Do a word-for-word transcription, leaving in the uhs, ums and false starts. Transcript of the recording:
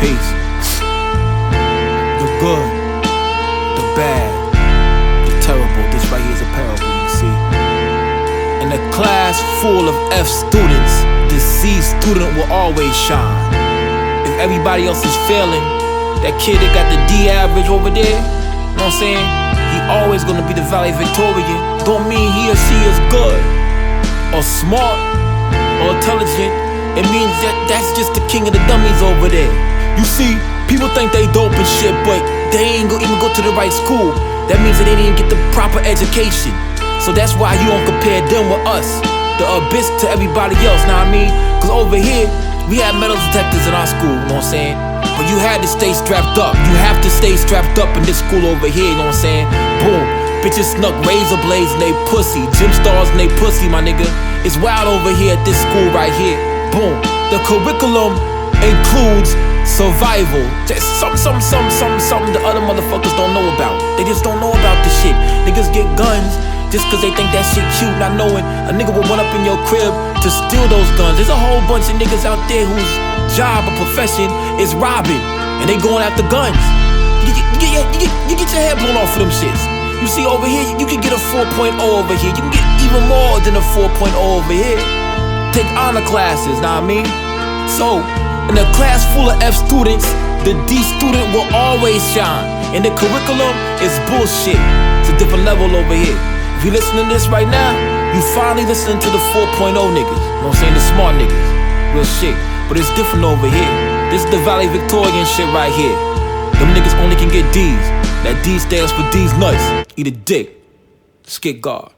Peace. The good, the bad, the terrible. This right here is a parable, you see. In a class full of F students, the C student will always shine. If everybody else is failing, that kid that got the D average over there, you know what I'm saying? He always gonna be the valedictorian. Don't mean he or she is good, or smart, or intelligent. It means that that's just the king of the dummies over there. You see, people think they dope and shit, but they ain't gonna even go to the right school. That means that they didn't get the proper education. So that's why you don't compare them with us, the abyss to everybody else, know what I mean? Cause over here, we had metal detectors in our school, you know what I'm saying? But you had to stay strapped up. You have to stay strapped up in this school over here, you know what I'm saying? Boom. Bitches snuck razor blades in they pussy, gym stars in they pussy, my nigga. It's wild over here at this school right here. Boom. The curriculum includes survival. Just some, some, some, some, something the other motherfuckers don't know about. They just don't know about this shit. Niggas get guns just cause they think that shit cute, not knowing a nigga will run up in your crib to steal those guns. There's a whole bunch of niggas out there whose job or profession is robbing, and they going after guns. You get, you, get, you, get, you get your head blown off for them shits. You see over here, you can get a four point oh over here. You can get even more than a four point oh over here. Take honor classes, know what I mean? So, in a class full of F students, the D student will always shine. And the curriculum is bullshit. It's a different level over here. If you listening to this right now, you finally listening to the four point oh niggas. You know what I'm saying? The smart niggas. Real shit. But it's different over here. This is the valedictorian shit right here. Them niggas only can get D's. That D stands for D's nuts. Eat a dick. Skit God.